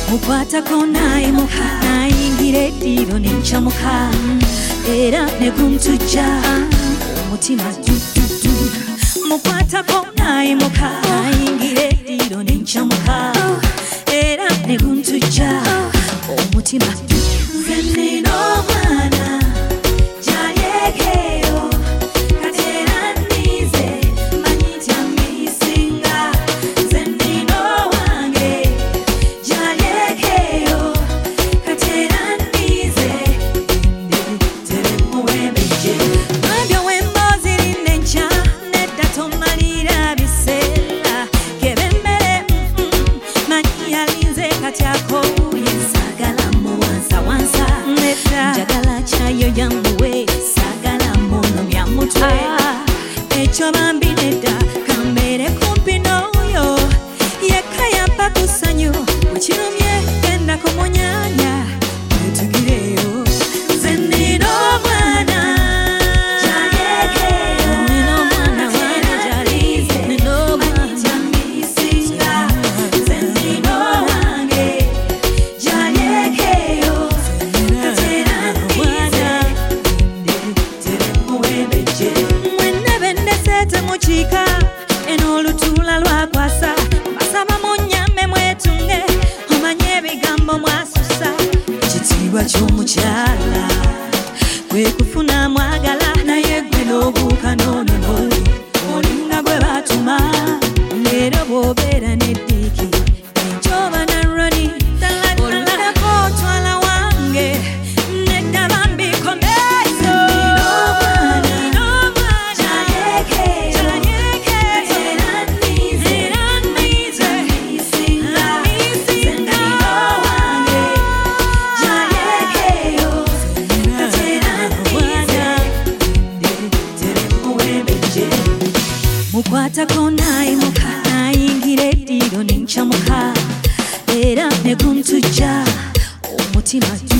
mukwatako nayimuka nayingira eddiro nencamuka era ne kuntujja omutima dududu mukwatako nayimuka nayingira eddiro nencamuka era ne kuntujja omutima dududu zenino omwana jalyekeyo katera nnize manyitya misinga zenino wange jalyekeyo katera nnize tere muwembeje mwabyo wembozi linenca nedda tomalira biseera kebembere manyi yalinze katyako yensagala muwansa wansa njagala kyayo yamuwe sagala muno byamutwe ekyo bambi nedda kambere kumpi n'oyo yekka yampa ku ssanyu wekirumye genda kumunyanya wetugireyo zenino omwana jalyekeyo nino omwana wana jalize nino omwana misinga zenino wange jalyekeyo katera nnize tere muwembeje mwenna bendesete mukiika eno olutuula lwakwasa mbasaba munyambe mwetunge omanye ebigambo mwasusa ekitiibwa ky'omukyala kwe kufuna mwagala naye gwe n'obuuka n'onono olinga gwe baatuma leero bw'obeera n'eddiiki enjoba naroni olulako otwala wange nedda bambikomezo mukwatako nayimuka nayingira eddiro nencamuka era ne kuntujja omutima